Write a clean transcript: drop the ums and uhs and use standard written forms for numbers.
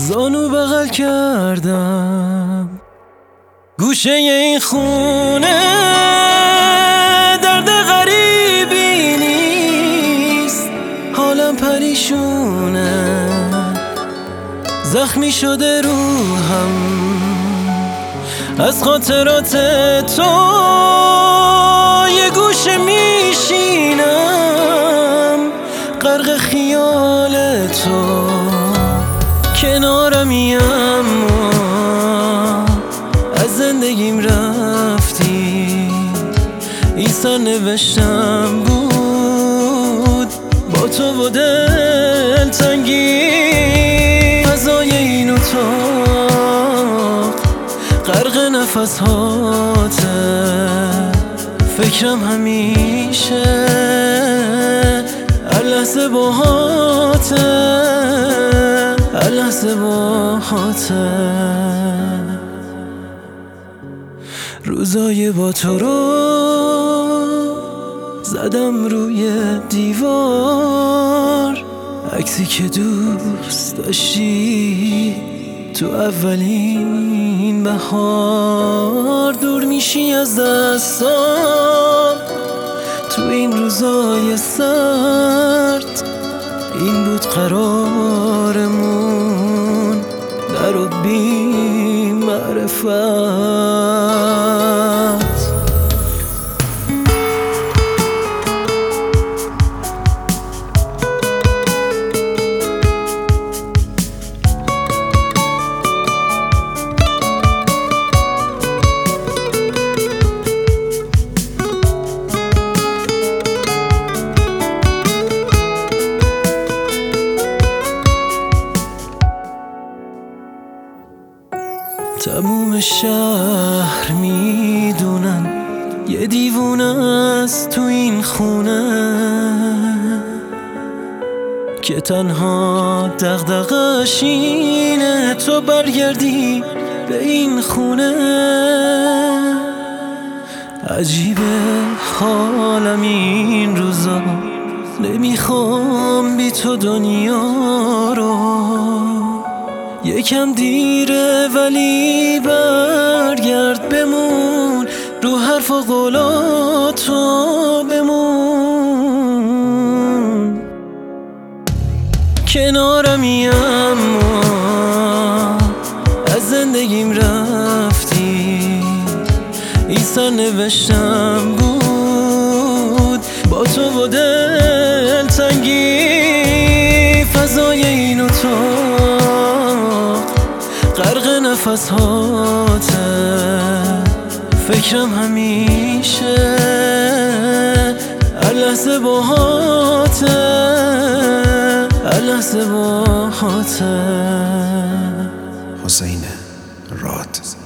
زانو بغل کردم گوشه این خونه، درد غریبی نیست، حالم پریشونه، زخمی شده روحم از خاطرات تو، یه گوشه میشینم غرق خیال تو، کنارمی اما از زندگیم رفتی، این سرنوشتم بود با تو و دلتنگی، فضای این اتاق غرق نفس هاته، فکرم همیشه هر لحظه باهاته، هر لحظه باهاته. روزای با تو رو زدم روی دیوار، عکسی که دوست داشتی تو اولین بهار، دور میشی از دستام تو این روزای سرد، این بود قرارمون در و بی معرفت. تموم شهر میدونن یه دیوونه است تو این خونه، که تنها دغدغه‌ش اینه تو برگردی به این خونه. عجیبه حالم این روزا، نمیخوام بی تو دنیا رو، یکم دیره ولی برگرد بمون، رو حرف و قولاتو بمون، کنارمی اما از زندگیم رفتی، این سرنوشتم بود با تو و دلتنگی، فضای این اتاق غرق نفس هاته، فکرم همیشه هر لحظه باهاته، هر لحظه باهاته. حسین راد.